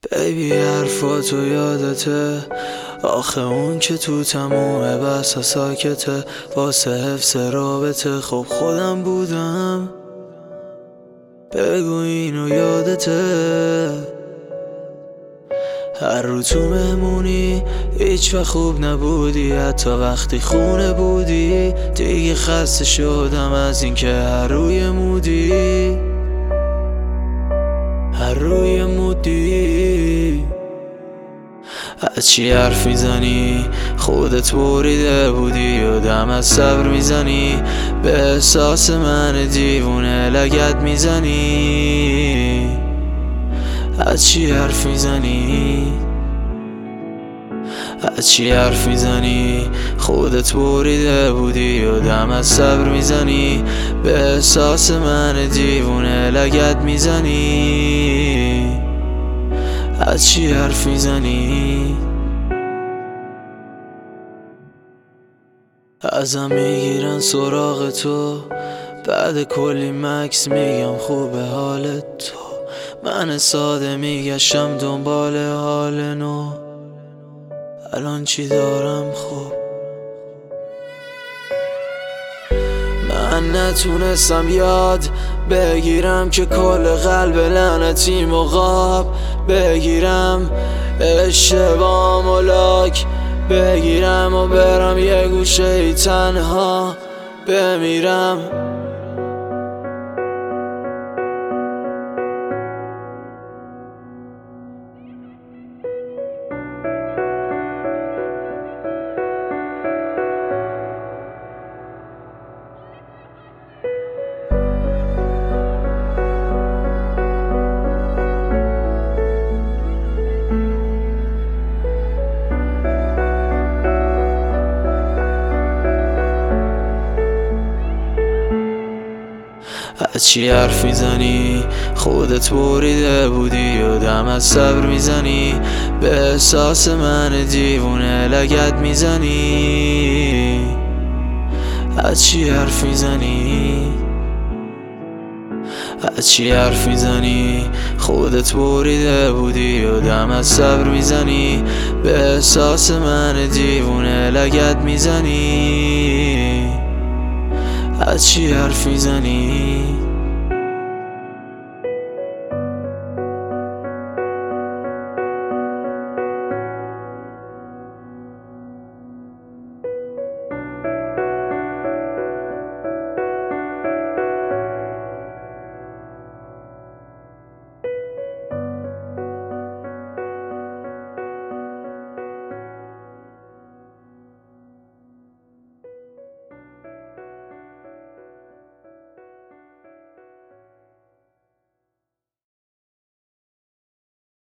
بیبی حرفاتو یادته، آخه اون که تو تموم بحثا ساکته. واسه حفظ رابطه خب خودم بودم، بگو اینو یادته. هر رو تو مهمونی هیچ وقت خوب نبودی، حتی وقتی خونه بودی. دیگه خسته شدم از این که هر روی مودی، هر روی مودی. از چی حرف میزنی؟ خودت بریده بودی و دم از صبر میزنی. به احساس من دیوونه لگد میزنی. از چی حرف میزنی؟ از چی حرف میزنی؟ خودت بریده بودی و دم از صبر میزنی. به احساس من دیوونه لگد میزنی. از چی حرف میزنی؟ ازم میگیرن سراغ تو، بعد کلی مکس میگم خوبه حالت تو. من ساده میگشم دنبال حال نو، الان چی دارم خوب. من نتونستم یاد بگیرم که کل قلب لعنتی مقاب بگیرم. اشتباهم و لاک بگیرم و برم یه گوشه تنها بمیرم. از چی حرف میزنی؟ خودت بریده بودی و دم از صبر میزنی. به احساس من دیوونه لگد میزنی. از چی حرف میزنی؟ از چی حرف میزنی؟ خودت بریده بودی و دم از صبر میزنی. به احساس من دیوونه لگد میزنی. از چی حرف میزنی؟